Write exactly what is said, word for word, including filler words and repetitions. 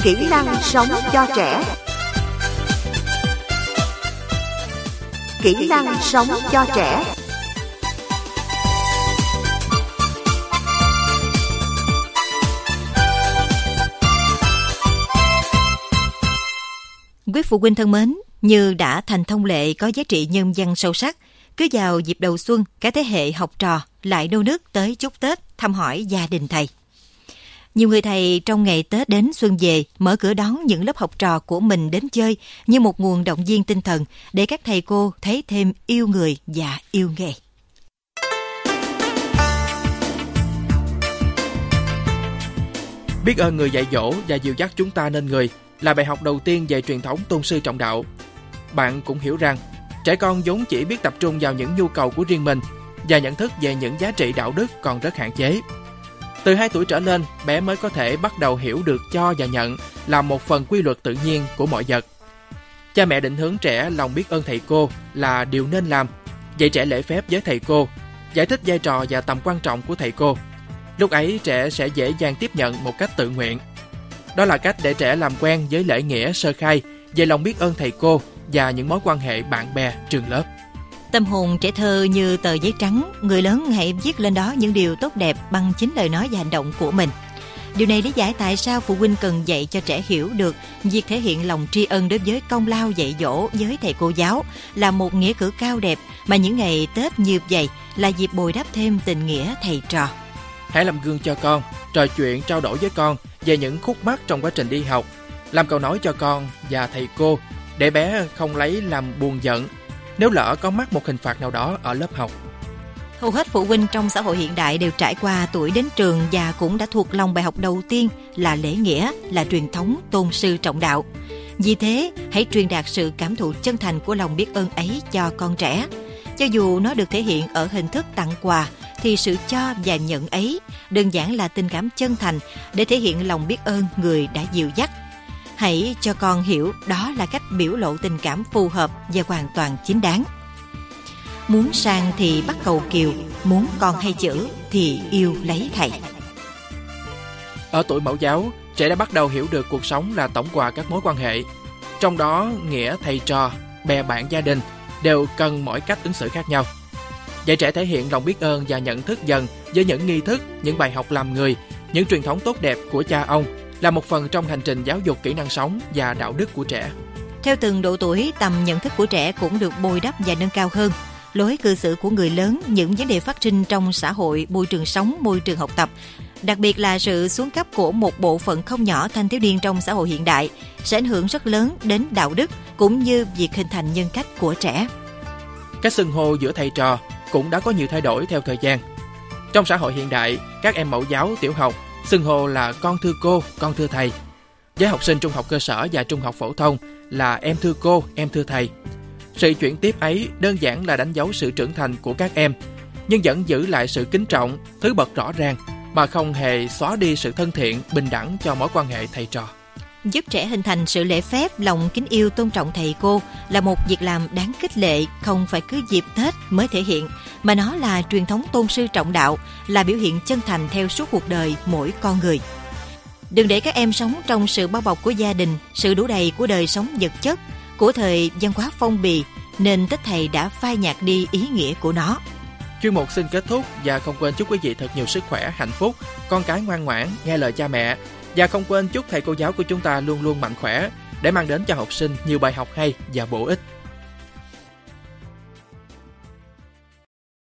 Kỹ năng sống cho trẻ. Kỹ năng sống cho trẻ. Quý phụ huynh thân mến, như đã thành thông lệ có giá trị nhân văn sâu sắc, cứ vào dịp đầu xuân, cả thế hệ học trò lại nô nức tới chúc Tết, thăm hỏi gia đình thầy. Nhiều người thầy trong ngày Tết đến xuân về mở cửa đón những lớp học trò của mình đến chơi như một nguồn động viên tinh thần để các thầy cô thấy thêm yêu người và yêu nghề. Biết ơn người dạy dỗ và dìu dắt chúng ta nên người là bài học đầu tiên về truyền thống tôn sư trọng đạo. Bạn cũng hiểu rằng trẻ con vốn chỉ biết tập trung vào những nhu cầu của riêng mình và nhận thức về những giá trị đạo đức còn rất hạn chế. Từ hai tuổi trở lên, bé mới có thể bắt đầu hiểu được cho và nhận là một phần quy luật tự nhiên của mọi vật. Cha mẹ định hướng trẻ lòng biết ơn thầy cô là điều nên làm, dạy trẻ lễ phép với thầy cô, giải thích vai trò và tầm quan trọng của thầy cô. Lúc ấy trẻ sẽ dễ dàng tiếp nhận một cách tự nguyện. Đó là cách để trẻ làm quen với lễ nghĩa sơ khai về lòng biết ơn thầy cô và những mối quan hệ bạn bè trường lớp. Tâm hồn trẻ thơ như tờ giấy trắng, người lớn hãy viết lên đó những điều tốt đẹp bằng chính lời nói và hành động của mình. Điều này lý giải tại sao phụ huynh cần dạy cho trẻ hiểu được việc thể hiện lòng tri ân đối với công lao dạy dỗ với thầy cô giáo là một nghĩa cử cao đẹp mà những ngày Tết như vậy là dịp bồi đắp thêm tình nghĩa thầy trò. Hãy làm gương cho con, trò chuyện trao đổi với con về những khúc mắc trong quá trình đi học, làm cầu nối cho con và thầy cô để bé không lấy làm buồn giận nếu lỡ có mắc một hình phạt nào đó ở lớp học. Hầu hết phụ huynh trong xã hội hiện đại đều trải qua tuổi đến trường và cũng đã thuộc lòng bài học đầu tiên là lễ nghĩa, là truyền thống tôn sư trọng đạo. Vì thế, hãy truyền đạt sự cảm thụ chân thành của lòng biết ơn ấy cho con trẻ. Cho dù nó được thể hiện ở hình thức tặng quà, thì sự cho và nhận ấy đơn giản là tình cảm chân thành để thể hiện lòng biết ơn người đã dìu dắt. Hãy cho con hiểu đó là cách biểu lộ tình cảm phù hợp và hoàn toàn chính đáng. Muốn sang thì bắt cầu kiều, muốn con hay chữ thì yêu lấy thầy. Ở tuổi mẫu giáo, trẻ đã bắt đầu hiểu được cuộc sống là tổng hòa các mối quan hệ. Trong đó, nghĩa thầy trò, bè bạn gia đình đều cần mỗi cách ứng xử khác nhau. Dạy trẻ thể hiện lòng biết ơn và nhận thức dần với những nghi thức, những bài học làm người, những truyền thống tốt đẹp của cha ông là một phần trong hành trình giáo dục kỹ năng sống và đạo đức của trẻ. Theo từng độ tuổi, tầm nhận thức của trẻ cũng được bồi đắp và nâng cao hơn. Lối cư xử của người lớn, những vấn đề phát sinh trong xã hội, môi trường sống, môi trường học tập, đặc biệt là sự xuống cấp của một bộ phận không nhỏ thanh thiếu niên trong xã hội hiện đại sẽ ảnh hưởng rất lớn đến đạo đức cũng như việc hình thành nhân cách của trẻ. Cách xưng hô giữa thầy trò cũng đã có nhiều thay đổi theo thời gian. Trong xã hội hiện đại, các em mẫu giáo tiểu học xưng hô là con thưa cô, con thưa thầy. Với học sinh trung học cơ sở và trung học phổ thông là em thưa cô, em thưa thầy. Sự chuyển tiếp ấy đơn giản là đánh dấu sự trưởng thành của các em, nhưng vẫn giữ lại sự kính trọng, thứ bậc rõ ràng mà không hề xóa đi sự thân thiện, bình đẳng cho mối quan hệ thầy trò. Giúp trẻ hình thành sự lễ phép, lòng kính yêu, tôn trọng thầy cô là một việc làm đáng khích lệ, không phải cứ dịp Tết mới thể hiện, mà nó là truyền thống tôn sư trọng đạo, là biểu hiện chân thành theo suốt cuộc đời mỗi con người. Đừng để các em sống trong sự bao bọc của gia đình, sự đủ đầy của đời sống vật chất, của thời văn hóa phong bì, nên Tết thầy đã phai nhạt đi ý nghĩa của nó. Chuyên mục xin kết thúc và không quên chúc quý vị thật nhiều sức khỏe, hạnh phúc, con cái ngoan ngoãn, nghe lời cha mẹ. Và không quên chúc thầy cô giáo của chúng ta luôn luôn mạnh khỏe để mang đến cho học sinh nhiều bài học hay và bổ ích.